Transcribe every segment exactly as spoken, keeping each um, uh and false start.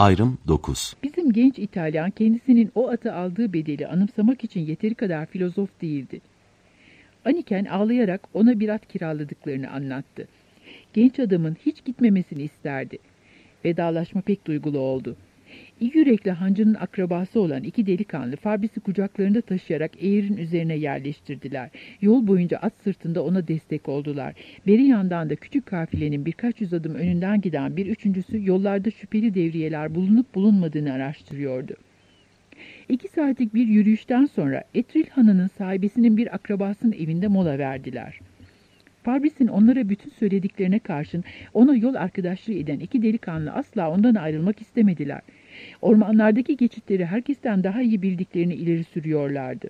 Ayrım dokuz. Bizim genç İtalyan kendisinin o atı aldığı bedeli anımsamak için yeteri kadar filozof değildi. Aniken ağlayarak ona bir at kiraladıklarını anlattı. Genç adamın hiç gitmemesini isterdi. Vedalaşma pek duygulu oldu. İyi yürekli hancının akrabası olan iki delikanlı Fabris'i kucaklarında taşıyarak eğerin üzerine yerleştirdiler. Yol boyunca at sırtında ona destek oldular. Beri yandan da küçük kafilenin birkaç yüz adım önünden giden bir üçüncüsü yollarda şüpheli devriyeler bulunup bulunmadığını araştırıyordu. İki saatlik bir yürüyüşten sonra Etril Hanı'nın sahibesinin bir akrabasının evinde mola verdiler. Fabris'in onlara bütün söylediklerine karşın ona yol arkadaşlığı eden iki delikanlı asla ondan ayrılmak istemediler. Ormanlardaki geçitleri herkesten daha iyi bildiklerini ileri sürüyorlardı.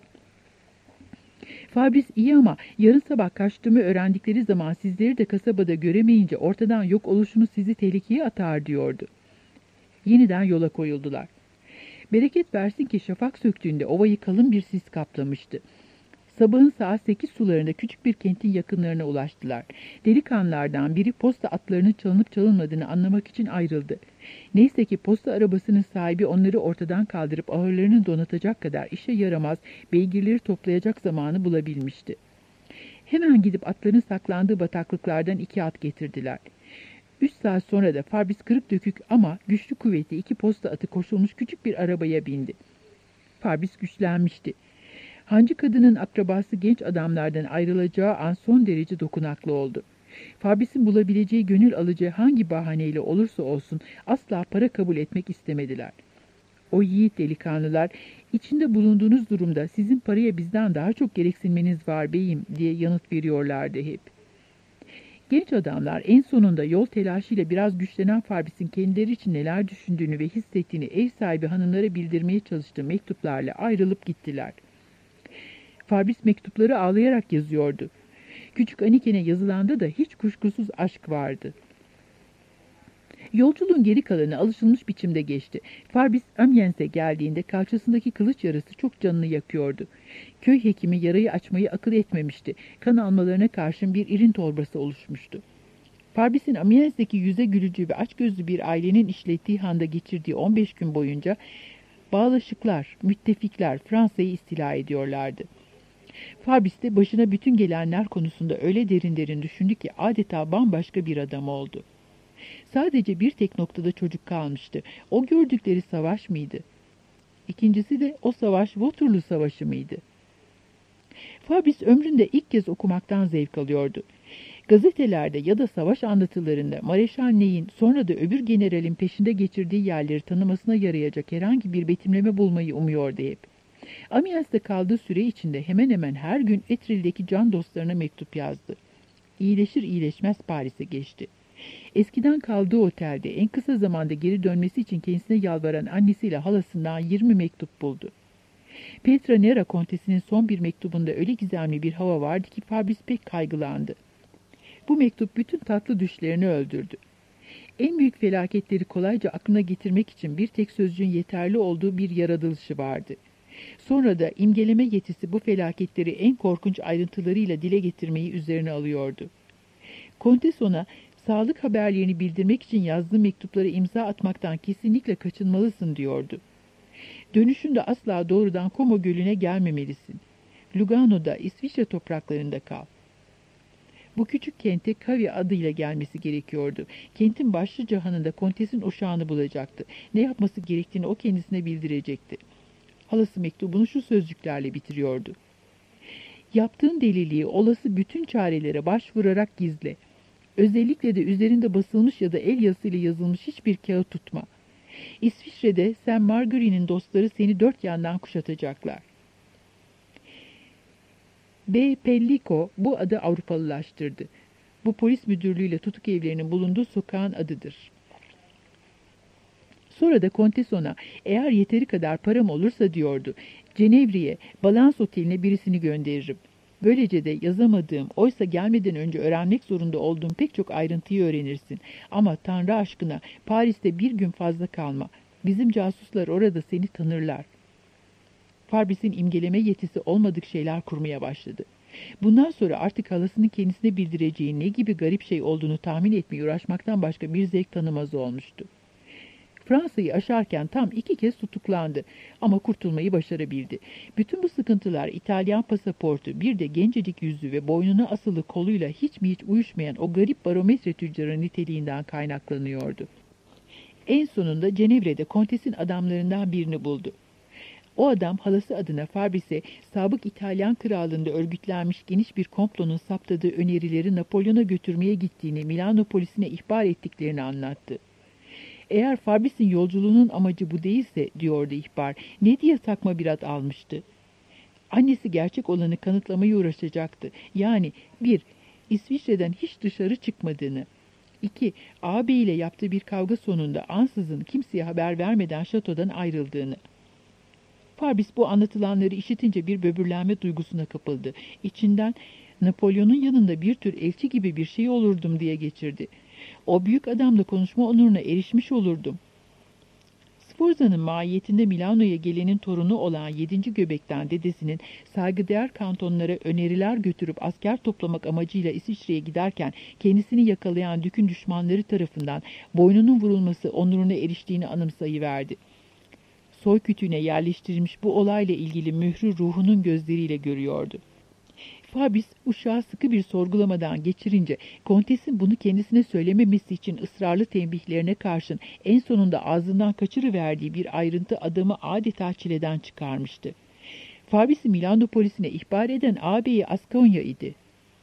Fabris iyi ama yarın sabah kaçtığımı öğrendikleri zaman sizleri de kasabada göremeyince ortadan yok oluşunuz sizi tehlikeye atar diyordu. Yeniden yola koyuldular. Bereket versin ki şafak söktüğünde ovayı kalın bir sis kaplamıştı. Sabahın saat sekiz sularında küçük bir kentin yakınlarına ulaştılar. Delikanlılardan biri posta atlarının çalınıp çalınmadığını anlamak için ayrıldı. Neyse ki posta arabasının sahibi onları ortadan kaldırıp ahırlarını donatacak kadar işe yaramaz beygirleri toplayacak zamanı bulabilmişti. Hemen gidip atların saklandığı bataklıklardan iki at getirdiler. Üç saat sonra da Fabris kırık dökük ama güçlü kuvvetli iki posta atı koşulmuş küçük bir arabaya bindi. Fabris güçlenmişti. Hancı kadının akrabası genç adamlardan ayrılacağı an son derece dokunaklı oldu. Fabris'in bulabileceği gönül alıcı hangi bahaneyle olursa olsun asla para kabul etmek istemediler. O yiğit delikanlılar, içinde bulunduğunuz durumda sizin paraya bizden daha çok gereksinmeniz var beyim diye yanıt veriyorlardı hep. Genç adamlar en sonunda yol telaşıyla biraz güçlenen Fabris'in kendileri için neler düşündüğünü ve hissettiğini ev sahibi hanımlara bildirmeye çalıştığı mektuplarla ayrılıp gittiler. Fabris mektupları ağlayarak yazıyordu. Küçük Aniken'e yazılanda da hiç kuşkusuz aşk vardı. Yolculuğun geri kalanı alışılmış biçimde geçti. Fabris Amiens'e geldiğinde kalçasındaki kılıç yarası çok canını yakıyordu. Köy hekimi yarayı açmayı akıl etmemişti. Kan almalarına karşın bir irin torbası oluşmuştu. Fabris'in Amiens'teki yüze gülücü ve açgözlü bir ailenin işlettiği handa geçirdiği on beş gün boyunca bağlaşıklar, müttefikler Fransa'yı istila ediyorlardı. Fabris de başına bütün gelenler konusunda öyle derin derin düşündü ki adeta bambaşka bir adam oldu. Sadece bir tek noktada çocuk kalmıştı. O gördükleri savaş mıydı? İkincisi de o savaş Waterloo Savaşı mıydı? Fabris ömründe ilk kez okumaktan zevk alıyordu. Gazetelerde ya da savaş anlatılarında Mareşal Ney'in sonra da öbür generalin peşinde geçirdiği yerleri tanımasına yarayacak herhangi bir betimleme bulmayı umuyordu hep. Amiens'te kaldığı süre içinde hemen hemen her gün Etril'deki can dostlarına mektup yazdı. İyileşir iyileşmez Paris'e geçti. Eskiden kaldığı otelde en kısa zamanda geri dönmesi için kendisine yalvaran annesiyle halasından yirmi mektup buldu. Petra Nera kontesinin son bir mektubunda öyle gizemli bir hava vardı ki Fabris pek kaygılandı. Bu mektup bütün tatlı düşlerini öldürdü. En büyük felaketleri kolayca aklına getirmek için bir tek sözcüğün yeterli olduğu bir yaratılışı vardı. Sonra da imgeleme yetisi bu felaketleri en korkunç ayrıntılarıyla dile getirmeyi üzerine alıyordu. Kontes ona sağlık haberlerini bildirmek için yazdığı mektuplara imza atmaktan kesinlikle kaçınmalısın diyordu. Dönüşünde asla doğrudan Como Gölü'ne gelmemelisin. Lugano'da, İsviçre topraklarında kal. Bu küçük kente Kavya adıyla gelmesi gerekiyordu. Kentin başlıca hanında kontesin uşağını bulacaktı. Ne yapması gerektiğini o kendisine bildirecekti. Halası mektubunu şu sözcüklerle bitiriyordu. Yaptığın deliliği olası bütün çarelere başvurarak gizle. Özellikle de üzerinde basılmış ya da el yazısıyla yazılmış hiçbir kağıt tutma. İsviçre'de Saint Marguerite'nin dostları seni dört yandan kuşatacaklar. B. Pellico bu adı Avrupalılaştırdı. Bu polis müdürlüğüyle tutuk evlerinin bulunduğu sokağın adıdır. Sonra da Kontes ona eğer yeteri kadar param olursa diyordu, Cenevri'ye, Balans Oteli'ne birisini gönderirim. Böylece de yazamadığım, oysa gelmeden önce öğrenmek zorunda olduğum pek çok ayrıntıyı öğrenirsin. Ama Tanrı aşkına Paris'te bir gün fazla kalma. Bizim casuslar orada seni tanırlar. Fabris'in imgeleme yetisi olmadık şeyler kurmaya başladı. Bundan sonra artık halasının kendisine bildireceği ne gibi garip şey olduğunu tahmin etmeye uğraşmaktan başka bir zevk tanımaz olmuştu. Fransa'yı aşarken tam iki kez tutuklandı ama kurtulmayı başarabildi. Bütün bu sıkıntılar İtalyan pasaportu, bir de gencecik yüzü ve boynuna asılı koluyla hiç mi hiç uyuşmayan o garip barometre tüccarı niteliğinden kaynaklanıyordu. En sonunda Cenevre'de Kontes'in adamlarından birini buldu. O adam halası adına Fabrice'e sabık İtalyan krallığında örgütlenmiş geniş bir komplonun saptadığı önerileri Napolyon'a götürmeye gittiğini Milano polisine ihbar ettiklerini anlattı. Eğer Fabrice'in yolculuğunun amacı bu değilse, diyordu ihbar, ne diye takma bir ad almıştı? Annesi gerçek olanı kanıtlamaya uğraşacaktı. Yani bir, İsviçre'den hiç dışarı çıkmadığını. iki. Ağabeyiyle yaptığı bir kavga sonunda ansızın kimseye haber vermeden şatodan ayrıldığını. Fabrice bu anlatılanları işitince bir böbürlenme duygusuna kapıldı. İçinden Napolyon'un yanında bir tür elçi gibi bir şey olurdum diye geçirdi. O büyük adamla konuşma onuruna erişmiş olurdum. Sforza'nın mahiyetinde Milano'ya gelenin torunu olan yedinci göbekten dedesinin saygıdeğer kantonlara öneriler götürüp asker toplamak amacıyla İsviçre'ye giderken kendisini yakalayan dükün düşmanları tarafından boynunun vurulması onuruna eriştiğini anımsayıverdi. Soy kütüğüne yerleştirilmiş bu olayla ilgili mührü ruhunun gözleriyle görüyordu. Fabrice uşağı sıkı bir sorgulamadan geçirince Kontes'in bunu kendisine söylememesi için ısrarlı tembihlerine karşın en sonunda ağzından kaçırıverdiği bir ayrıntı adamı adeta çileden çıkarmıştı. Fabrice'i Milano polisine ihbar eden ağabeyi Asconia idi.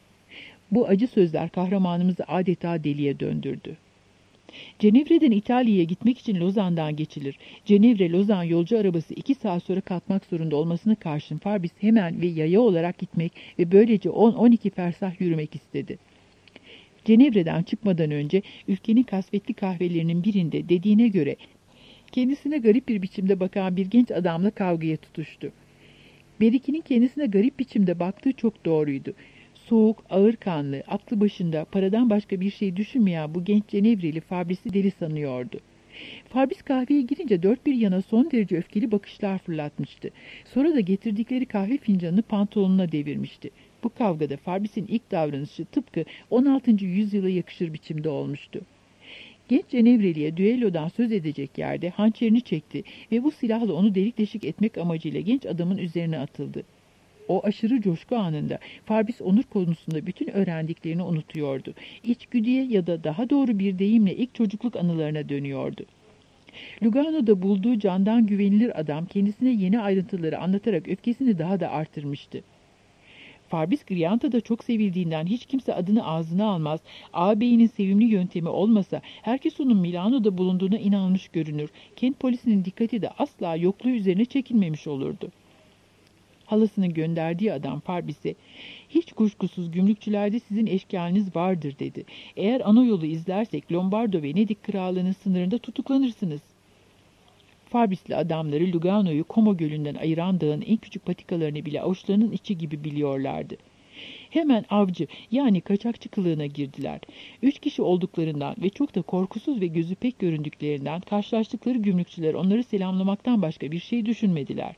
Bu acı sözler kahramanımızı adeta deliye döndürdü. Cenevre'den İtalya'ya gitmek için Lozan'dan geçilir. Cenevre-Lozan yolcu arabası iki saat sonra kalkmak zorunda olmasına karşın Fabrice hemen ve yaya olarak gitmek ve böylece on on iki fersah yürümek istedi. Cenevre'den çıkmadan önce ülkenin kasvetli kahvelerinin birinde dediğine göre kendisine garip bir biçimde bakan bir genç adamla kavgaya tutuştu. Berikinin kendisine garip biçimde baktığı çok doğruydu. Soğuk, ağır kanlı, aklı başında, paradan başka bir şey düşünmeyen bu genç Cenevreli Fabrice'i deli sanıyordu. Fabrice kahveye girince dört bir yana son derece öfkeli bakışlar fırlatmıştı. Sonra da getirdikleri kahve fincanını pantolonuna devirmişti. Bu kavgada Fabrice'in ilk davranışı tıpkı on altıncı yüzyıla yakışır biçimde olmuştu. Genç Cenevreli'ye düellodan söz edecek yerde hançerini çekti ve bu silahla onu delik deşik etmek amacıyla genç adamın üzerine atıldı. O aşırı coşku anında Fabrice onur konusunda bütün öğrendiklerini unutuyordu. İçgüdüye ya da daha doğru bir deyimle ilk çocukluk anılarına dönüyordu. Lugano'da bulduğu candan güvenilir adam kendisine yeni ayrıntıları anlatarak öfkesini daha da artırmıştı. Fabrice Grianta'da çok sevildiğinden hiç kimse adını ağzına almaz, ağabeyinin sevimli yöntemi olmasa herkes onun Milano'da bulunduğuna inanmış görünür. Kent polisinin dikkati de asla yokluğu üzerine çekilmemiş olurdu. Halasının gönderdiği adam Fabrice'e, "Hiç kuşkusuz gümrükçülerde sizin eşkaliniz vardır," dedi. "Eğer ana yolu izlersek Lombardo Venedik krallığının sınırında tutuklanırsınız." Fabrice'li adamları Lugano'yu Como Gölü'nden ayıran dağın en küçük patikalarını bile avuçlarının içi gibi biliyorlardı. Hemen avcı yani kaçakçı kılığına girdiler. Üç kişi olduklarından ve çok da korkusuz ve gözü pek göründüklerinden karşılaştıkları gümrükçüler onları selamlamaktan başka bir şey düşünmediler.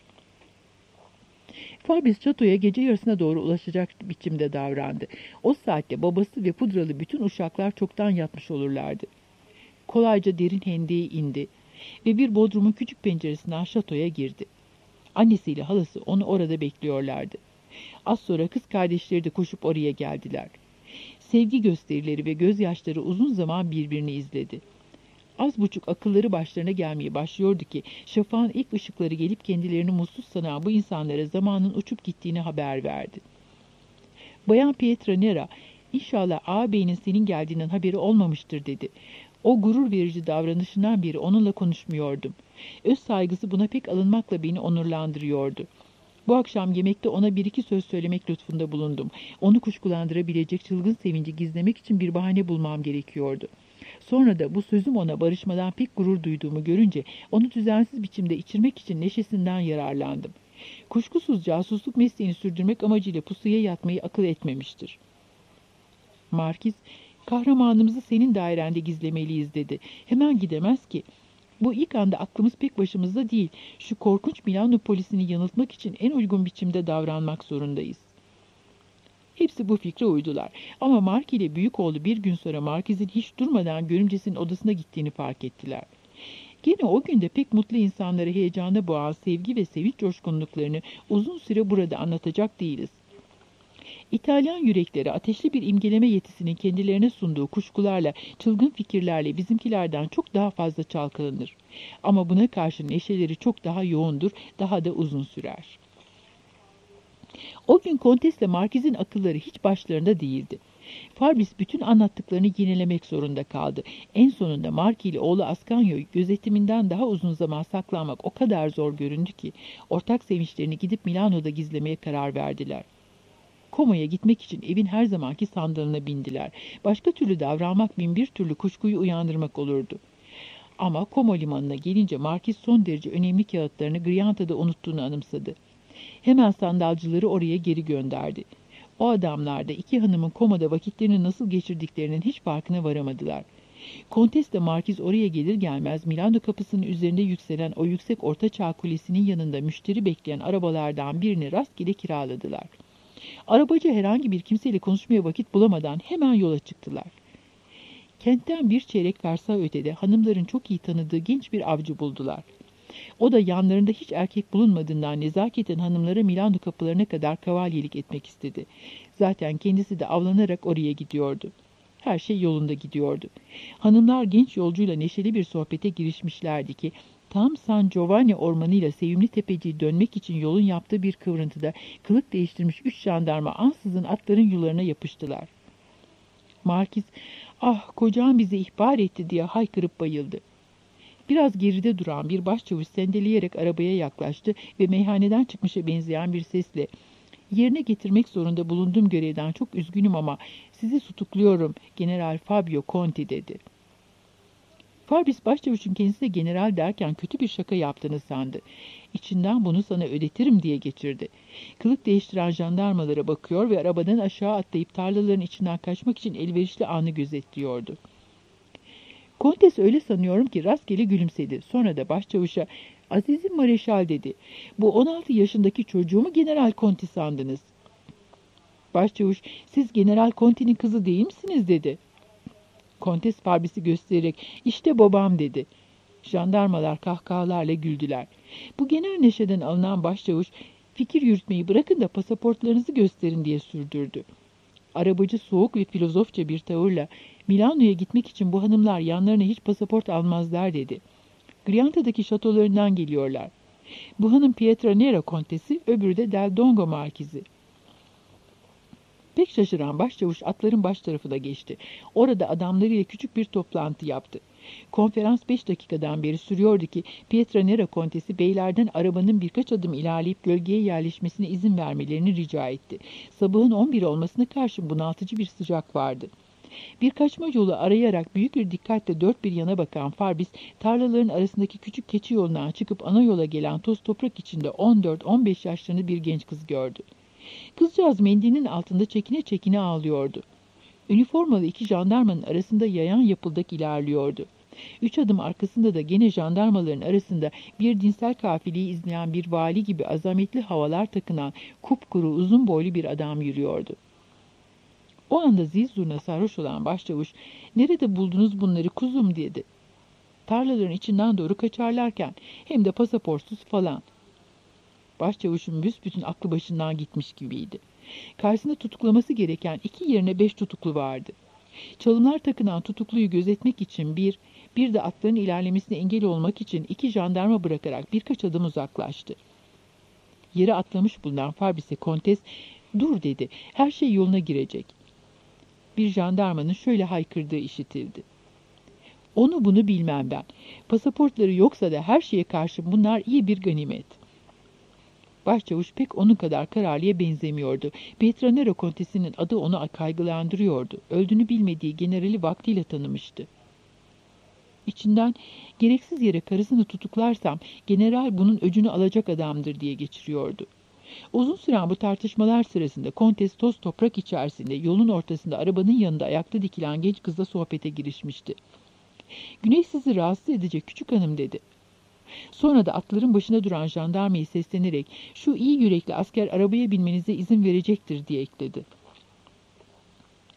Fabrice çatoya gece yarısına doğru ulaşacak biçimde davrandı. O saatte babası ve pudralı bütün uşaklar çoktan yatmış olurlardı. Kolayca derin hendeğe indi ve bir bodrumun küçük penceresinden şatoya girdi. Annesiyle halası onu orada bekliyorlardı. Az sonra kız kardeşleri de koşup oraya geldiler. Sevgi gösterileri ve gözyaşları uzun zaman birbirini izledi. Az buçuk akılları başlarına gelmeye başlıyordu ki şafağın ilk ışıkları gelip kendilerini mutsuz sanan bu insanlara zamanın uçup gittiğini haber verdi. Bayan Pietra Nera, "İnşallah ağabeyinin senin geldiğinden haberi olmamıştır," dedi. O gurur verici davranışından beri onunla konuşmuyordum. Öz saygısı buna pek alınmakla beni onurlandırıyordu. Bu akşam yemekte ona bir iki söz söylemek lütfunda bulundum. Onu kuşkulandırabilecek çılgın sevinci gizlemek için bir bahane bulmam gerekiyordu. Sonra da bu sözüm ona barışmadan pek gurur duyduğumu görünce onu düzensiz biçimde içirmek için neşesinden yararlandım. Kuşkusuz casusluk mesleğini sürdürmek amacıyla pusuya yatmayı akıl etmemiştir. Markiz, "Kahramanımızı senin dairende gizlemeliyiz," dedi. "Hemen gidemez ki. Bu ilk anda aklımız pek başımızda değil. Şu korkunç Milano polisini yanıltmak için en uygun biçimde davranmak zorundayız." Hepsi bu fikre uydular. Ama Mark ile büyük oğlu bir gün sonra Markiz'in hiç durmadan görümcesinin odasına gittiğini fark ettiler. Gene o günde pek mutlu insanları heyecana boğan sevgi ve sevinç coşkunluklarını uzun süre burada anlatacak değiliz. İtalyan yürekleri ateşli bir imgeleme yetisinin kendilerine sunduğu kuşkularla, çılgın fikirlerle bizimkilerden çok daha fazla çalkalanır. Ama buna karşın neşeleri çok daha yoğundur, daha da uzun sürer. O gün Kontesle Markiz'in akılları hiç başlarında değildi. Farbis bütün anlattıklarını yinelemek zorunda kaldı. En sonunda Marki ile oğlu Ascanio'yu gözetiminden daha uzun zaman saklanmak o kadar zor göründü ki, ortak sevinçlerini gidip Milano'da gizlemeye karar verdiler. Como'ya gitmek için evin her zamanki sandalına bindiler. Başka türlü davranmak bin bir türlü kuşkuyu uyandırmak olurdu. Ama Como limanına gelince Markiz son derece önemli kağıtlarını Grianta'da unuttuğunu anımsadı. Hemen sandalcıları oraya geri gönderdi. O adamlar da iki hanımın Como'da vakitlerini nasıl geçirdiklerinin hiç farkına varamadılar. Kontes de Markiz oraya gelir gelmez Milano kapısının üzerinde yükselen o yüksek ortaçağ kulesinin yanında müşteri bekleyen arabalardan birini rastgele kiraladılar. Arabacı herhangi bir kimseyle konuşmaya vakit bulamadan hemen yola çıktılar. Kentten bir çeyrek fersah ötede hanımların çok iyi tanıdığı genç bir avcı buldular. O da yanlarında hiç erkek bulunmadığından nezaketen hanımlara Milano kapılarına kadar kavalyelik etmek istedi. Zaten kendisi de avlanarak oraya gidiyordu. Her şey yolunda gidiyordu. Hanımlar genç yolcuyla neşeli bir sohbete girişmişlerdi ki, tam San Giovanni ormanıyla sevimli tepeciyi dönmek için yolun yaptığı bir kıvrıntıda kılık değiştirmiş üç jandarma ansızın atların yularına yapıştılar. Markiz, "Ah, kocam bizi ihbar etti," diye haykırıp bayıldı. Biraz geride duran bir başçavuş sendeleyerek arabaya yaklaştı ve meyhaneden çıkmışa benzeyen bir sesle, "Yerine getirmek zorunda bulunduğum görevden çok üzgünüm ama sizi tutukluyorum, General Fabio Conti," dedi. Farbis başçavuşun kendisine general derken kötü bir şaka yaptığını sandı. İçinden "Bunu sana ödetirim," diye geçirdi. Kılık değiştiren jandarmalara bakıyor ve arabadan aşağı atlayıp tarlaların içinden kaçmak için elverişli anı gözetliyordu. Kontes öyle sanıyorum ki rastgele gülümsedi. Sonra da başçavuşa, "Azizim Mareşal," dedi. "Bu on altı yaşındaki çocuğumu General Conti sandınız." Başçavuş, "Siz General Conti'nin kızı değil misiniz?" dedi. Kontes Farbis'i göstererek, "İşte babam," dedi. Jandarmalar kahkahalarla güldüler. Bu genel neşeden alınan başçavuş, "Fikir yürütmeyi bırakın da pasaportlarınızı gösterin," diye sürdürdü. Arabacı soğuk ve filozofça bir tavırla, "Milano'ya gitmek için bu hanımlar yanlarına hiç pasaport almazlar," dedi. "Grianta'daki şatolarından geliyorlar. Bu hanım Pietranera kontesi, öbürü de Del Dongo markizi." Pek şaşıran başçavuş atların baş tarafına geçti. Orada adamlarıyla küçük bir toplantı yaptı. Konferans beş dakikadan beri sürüyordu ki Pietranera kontesi beylerden arabanın birkaç adım ilerleyip gölgeye yerleşmesine izin vermelerini rica etti. Sabahın on biri olmasına karşın bunaltıcı bir sıcak vardı. Bir kaçma yolu arayarak büyük bir dikkatle dört bir yana bakan Farbis, tarlaların arasındaki küçük keçi yolundan çıkıp ana yola gelen toz toprak içinde on dört on beş yaşlarında bir genç kız gördü. Kızcağız mendilinin altında çekine çekine ağlıyordu. Üniformalı iki jandarmanın arasında yayan yapıldak ilerliyordu. Üç adım arkasında da gene jandarmaların arasında bir dinsel kafileyi izleyen bir vali gibi azametli havalar takınan kupkuru uzun boylu bir adam yürüyordu. O anda zil zurna sarhoş olan başçavuş, "Nerede buldunuz bunları kuzum?" dedi. "Tarlaların içinden doğru kaçarlarken, hem de pasaportsuz falan." Başçavuşun büsbütün aklı başından gitmiş gibiydi. Karşısında tutuklaması gereken iki yerine beş tutuklu vardı. Çalımlar takınan tutukluyu gözetmek için bir, bir de atların ilerlemesine engel olmak için iki jandarma bırakarak birkaç adım uzaklaştı. Yere atlamış bulunan Farbis'e Kontes, "Dur," dedi, "her şey yoluna girecek." Bir jandarmanın şöyle haykırdığı işitildi: "Onu bunu bilmem ben. Pasaportları yoksa da her şeye karşın bunlar iyi bir ganimet." Başçavuş pek onun kadar kararlıya benzemiyordu. Pietranera kontesinin adı onu kaygılandırıyordu. Öldüğünü bilmediği generali vaktiyle tanımıştı. İçinden, "Gereksiz yere karısını tutuklarsam general bunun öcünü alacak adamdır," diye geçiriyordu. Uzun süren bu tartışmalar sırasında kontes toz toprak içerisinde yolun ortasında arabanın yanında ayakta dikilen genç kızla sohbete girişmişti. "Güneş sizi rahatsız edecek küçük hanım," dedi. Sonra da atların başına duran jandarmayı seslenerek, "Şu iyi yürekli asker arabaya binmenize izin verecektir," diye ekledi.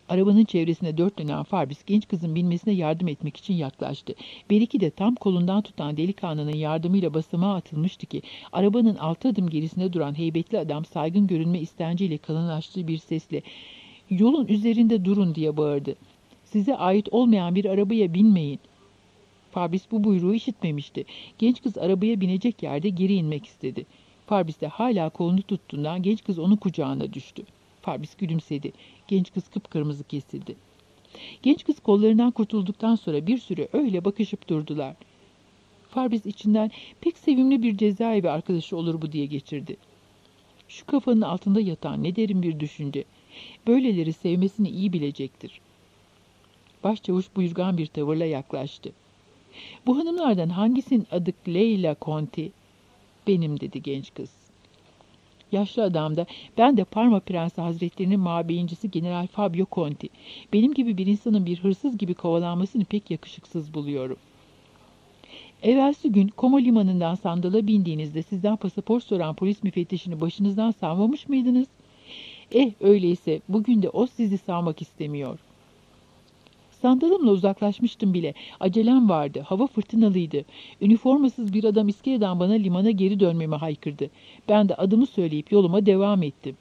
Arabanın çevresine dört dönen Farbis genç kızın binmesine yardım etmek için yaklaştı. Belki de tam kolundan tutan delikanlının yardımıyla basamağa atılmıştı ki arabanın altı adım gerisinde duran heybetli adam saygın görünme istenciyle kalınlaştığı bir sesle "Yolun üzerinde durun" diye bağırdı. "Size ait olmayan bir arabaya binmeyin." Farbis bu buyruğu işitmemişti. Genç kız arabaya binecek yerde geri inmek istedi. Farbis de hala kolunu tuttuğundan genç kız onun kucağına düştü. Farbis gülümsedi. Genç kız kıpkırmızı kesildi. Genç kız kollarından kurtulduktan sonra bir süre öyle bakışıp durdular. Farbis içinden pek sevimli bir cezaevi arkadaşı olur bu diye geçirdi. Şu kafanın altında yatan ne derin bir düşünce. Böyleleri sevmesini iyi bilecektir. Başçavuş buyurgan bir tavırla yaklaştı. "Bu hanımlardan hangisinin adı Leyla Conti?" "Benim," dedi genç kız. Yaşlı adam da "Ben de Parma Prensi Hazretlerinin mabeyincisi General Fabio Conti. Benim gibi bir insanın bir hırsız gibi kovalanmasını pek yakışıksız buluyorum." "Evvelsi gün Como limanından sandala bindiğinizde sizden pasaport soran polis müfettişini başınızdan savmamış mıydınız?" "Eh, öyleyse bugün de o sizi savmak istemiyor." "Sandalımla uzaklaşmıştım bile. Acelem vardı. Hava fırtınalıydı. Üniformasız bir adam iskeleden bana limana geri dönmemi haykırdı. Ben de adımı söyleyip yoluma devam ettim."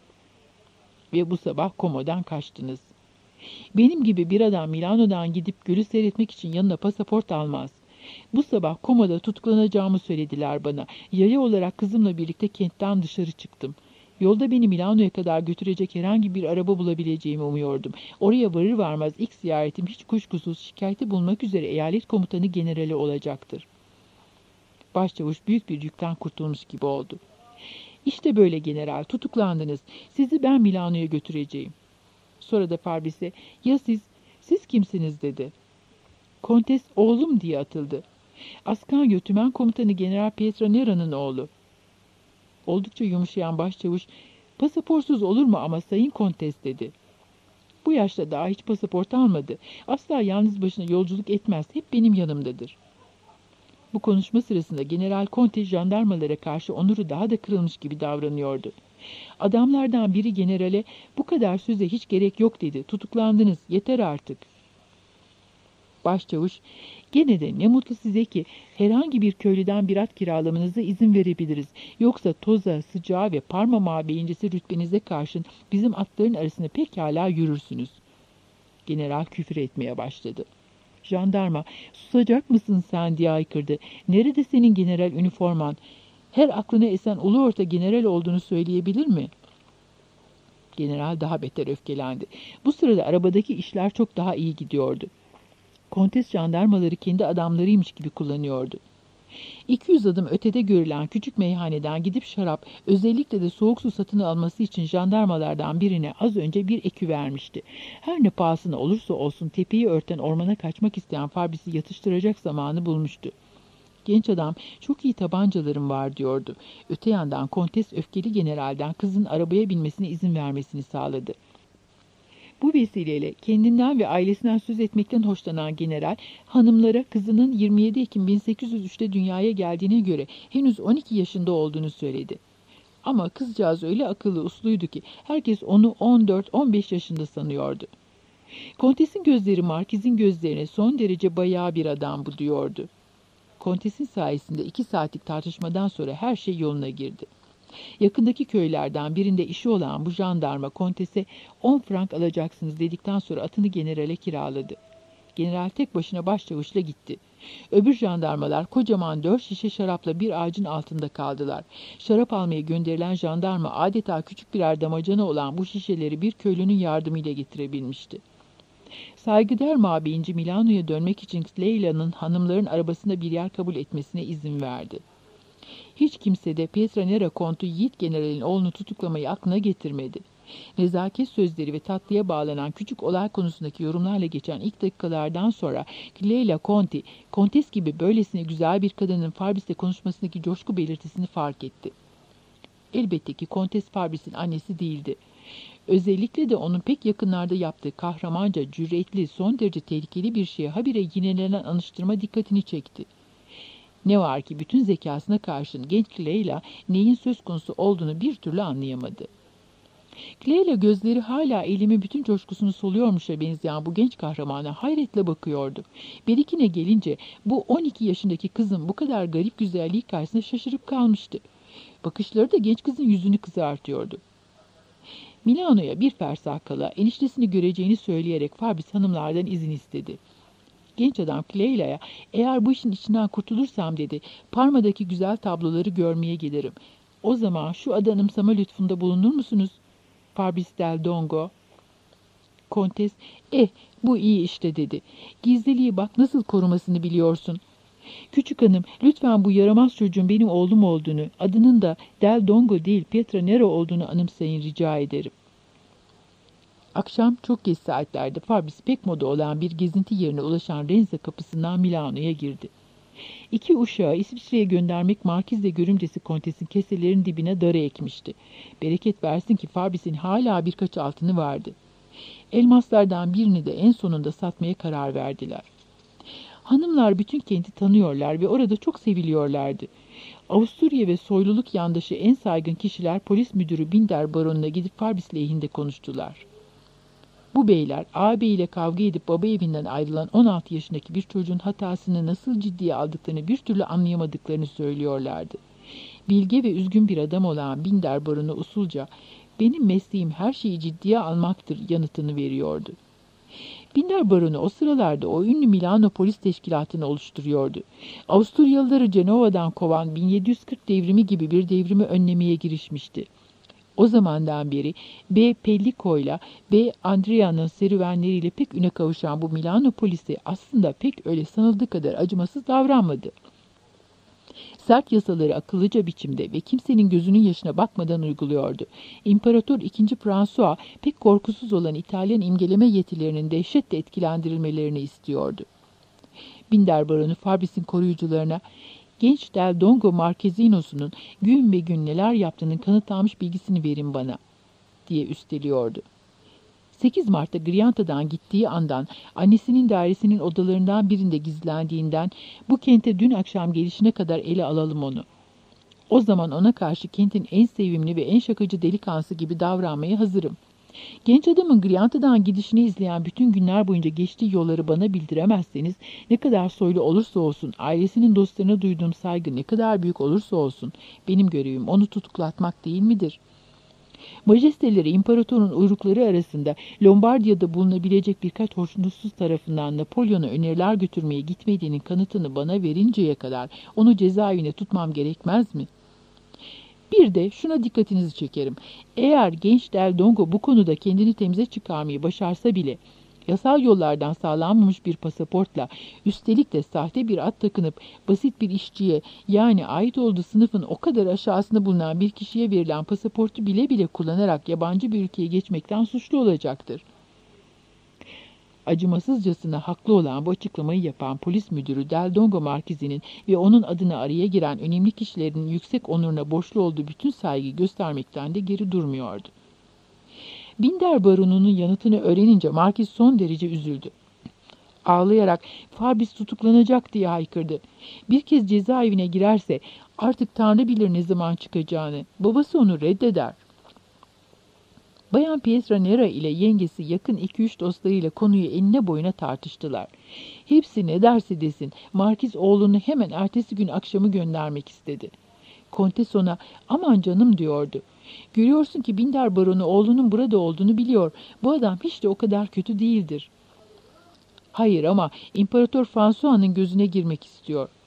"Ve bu sabah Como'dan kaçtınız." "Benim gibi bir adam Milano'dan gidip gölü seyretmek için yanına pasaport almaz. Bu sabah Como'da tutuklanacağımı söylediler bana. Yaya olarak kızımla birlikte kentten dışarı çıktım. Yolda beni Milano'ya kadar götürecek herhangi bir araba bulabileceğimi umuyordum. Oraya varır varmaz ilk ziyaretim hiç kuşkusuz şikayeti bulmak üzere eyalet komutanı generali olacaktır." Başçavuş büyük bir yükten kurtulmuş gibi oldu. "İşte böyle general, tutuklandınız. Sizi ben Milano'ya götüreceğim." Sonra da Farbis'e "Ya siz, siz kimsiniz?" dedi. "Kontes oğlum" diye atıldı. "Askanyo Tümen Komutanı General Pietranera'nın oğlu." Oldukça yumuşayan başçavuş, "Pasaportsuz olur mu ama sayın kontes" dedi. "Bu yaşta daha hiç pasaport almadı. Asla yalnız başına yolculuk etmez. Hep benim yanımdadır." Bu konuşma sırasında General Conte jandarmalara karşı onuru daha da kırılmış gibi davranıyordu. Adamlardan biri generale "Bu kadar söze hiç gerek yok" dedi. "Tutuklandınız. Yeter artık." Başçavuş, "Gene de ne mutlu size ki herhangi bir köylüden bir at kiralamanıza izin verebiliriz. Yoksa toza, sıcağı ve Parma mabeyincisi rütbenize karşın bizim atların arasında pekala yürürsünüz." General küfür etmeye başladı. Jandarma, "Susacak mısın sen?" diye haykırdı. "Nerede senin general üniforman? Her aklına esen ulu orta general olduğunu söyleyebilir mi?" General daha beter öfkelendi. Bu sırada arabadaki işler çok daha iyi gidiyordu. Kontes jandarmaları kendi adamlarıymış gibi kullanıyordu. iki yüz adım ötede görülen küçük meyhaneden gidip şarap, özellikle de soğuk su satın alması için jandarmalardan birine az önce bir ekü vermişti. Her ne pahasına olursa olsun tepeyi örten ormana kaçmak isteyen Farbis'i yatıştıracak zamanı bulmuştu. Genç adam "Çok iyi tabancalarım var" diyordu. Öte yandan kontes öfkeli generalden kızın arabaya binmesine izin vermesini sağladı. Bu vesileyle kendinden ve ailesinden söz etmekten hoşlanan general, hanımlara kızının yirmi yedi Ekim bin sekiz yüz üçte dünyaya geldiğine göre henüz on iki yaşında olduğunu söyledi. Ama kızcağız öyle akıllı usluydu ki herkes onu on dört on beş yaşında sanıyordu. Kontesin gözleri Markiz'in gözlerine son derece bayağı bir adam bu diyordu. Kontesin sayesinde iki saatlik tartışmadan sonra her şey yoluna girdi. Yakındaki köylerden birinde işi olan bu jandarma kontese on frank alacaksınız dedikten sonra atını generale kiraladı. General tek başına başçavuşla gitti. Öbür jandarmalar kocaman dört şişe şarapla bir ağacın altında kaldılar. Şarap almaya gönderilen jandarma adeta küçük birer damacana olan bu şişeleri bir köylünün yardımıyla getirebilmişti. Saygıdeğer mabeyinci Milano'ya dönmek için Leyla'nın hanımların arabasında bir yer kabul etmesine izin verdi. Hiç kimse de Pietranera Kontu Yiğit General'in oğlunu tutuklamayı aklına getirmedi. Nezaket sözleri ve tatlıya bağlanan küçük olay konusundaki yorumlarla geçen ilk dakikalardan sonra Leyla Conti, kontes gibi böylesine güzel bir kadının Farbis'le konuşmasındaki coşku belirtisini fark etti. Elbette ki Kontes Farbis'in annesi değildi. Özellikle de onun pek yakınlarda yaptığı kahramanca, cüretli, son derece tehlikeli bir şeye habire yinelenen anıştırma dikkatini çekti. Ne var ki bütün zekasına karşın genç Leyla neyin söz konusu olduğunu bir türlü anlayamadı. Clelia gözleri hala elimin bütün coşkusunu soluyormuşa benzeyen bu genç kahramana hayretle bakıyordu. Berikine gelince bu on iki yaşındaki kızın bu kadar garip güzelliği karşısında şaşırıp kalmıştı. Bakışları da genç kızın yüzünü kızartıyordu. Milano'ya bir fersah kala eniştesini göreceğini söyleyerek Fabris hanımlardan izin istedi. Genç adam Cleilia'ya, eğer bu işin içinden kurtulursam dedi, Parma'daki güzel tabloları görmeye gelirim. O zaman şu adı anımsama lütfunda bulunur musunuz? Fabris del Dongo. Kontes, eh bu iyi işte dedi. Gizliliği bak nasıl korumasını biliyorsun. Küçük hanım, lütfen bu yaramaz çocuğun benim oğlum olduğunu, adının da Del Dongo değil Pietra Nero olduğunu anımsayın rica ederim. Akşam çok geç saatlerde Fabris pek moda olan bir gezinti yerine ulaşan Renza kapısından Milano'ya girdi. İki uşağı İsviçre'ye göndermek markizle görümcesi kontesin keselerin dibine darı ekmişti. Bereket versin ki Fabris'in hala birkaç altını vardı. Elmaslardan birini de en sonunda satmaya karar verdiler. Hanımlar bütün kenti tanıyorlar ve orada çok seviliyorlardı. Avusturya ve soyluluk yandaşı en saygın kişiler polis müdürü Binder baronuna gidip Fabris lehinde konuştular. Bu beyler ağabeyiyle kavga edip baba evinden ayrılan on altı yaşındaki bir çocuğun hatasını nasıl ciddiye aldıklarını bir türlü anlayamadıklarını söylüyorlardı. Bilge ve üzgün bir adam olan Binder baronu usulca benim mesleğim her şeyi ciddiye almaktır yanıtını veriyordu. Binder baronu o sıralarda o ünlü Milano polis teşkilatını oluşturuyordu. Avusturyalıları Cenova'dan kovan bin yedi yüz kırk devrimi gibi bir devrimi önlemeye girişmişti. O zamandan beri B. Pellico ile B. Andrea'nın serüvenleriyle pek üne kavuşan bu Milano polisi aslında pek öyle sanıldığı kadar acımasız davranmadı. Sert yasaları akıllıca biçimde ve kimsenin gözünün yaşına bakmadan uyguluyordu. İmparator ikinci. François pek korkusuz olan İtalyan imgeleme yetilerinin dehşetle etkilendirilmelerini istiyordu. Binder baronu Fabris'in koruyucularına genç Del Dongo Marquezino'sunun gün be gün neler yaptığının kanıtlanmış bilgisini verin bana, diye üsteliyordu. sekiz Mart'ta Grianta'dan gittiği andan annesinin dairesinin odalarından birinde gizlendiğinden bu kente dün akşam gelişine kadar ele alalım onu. O zaman ona karşı kentin en sevimli ve en şakacı delikanlısı gibi davranmaya hazırım. Genç adamın Grianta'dan gidişini izleyen bütün günler boyunca geçtiği yolları bana bildiremezseniz, ne kadar soylu olursa olsun, ailesinin dostlarına duyduğum saygı ne kadar büyük olursa olsun, benim görevim onu tutuklatmak değil midir? Majesteleri imparatorun uyrukları arasında Lombardiya'da bulunabilecek birkaç hoşnutsuz tarafından Napolyon'a öneriler götürmeye gitmediğinin kanıtını bana verinceye kadar onu cezaevine tutmam gerekmez mi? Bir de şuna dikkatinizi çekerim. Eğer genç Del Dongo bu konuda kendini temize çıkarmayı başarsa bile, yasal yollardan sağlanmamış bir pasaportla, üstelik de sahte bir at takınıp basit bir işçiye, yani ait olduğu sınıfın o kadar aşağısında bulunan bir kişiye verilen pasaportu bile bile kullanarak yabancı bir ülkeye geçmekten suçlu olacaktır. Acımasızcasına haklı olan bu açıklamayı yapan polis müdürü Del Dongo Markizi'nin ve onun adını araya giren önemli kişilerin yüksek onuruna borçlu olduğu bütün saygıyı göstermekten de geri durmuyordu. Binder baronunun yanıtını öğrenince Markiz son derece üzüldü. Ağlayarak Fabris tutuklanacak diye haykırdı. Bir kez cezaevine girerse artık Tanrı bilir ne zaman çıkacağını. Babası onu reddeder. Bayan Pietra Nera ile yengesi yakın iki üç dostlarıyla konuyu enine boyuna tartıştılar. Hepsi ne derse desin Markiz oğlunu hemen ertesi gün akşamı göndermek istedi. Kontes ona aman canım diyordu. Görüyorsun ki Binder baronu oğlunun burada olduğunu biliyor. Bu adam hiç de o kadar kötü değildir. Hayır ama İmparator François'nın gözüne girmek istiyor.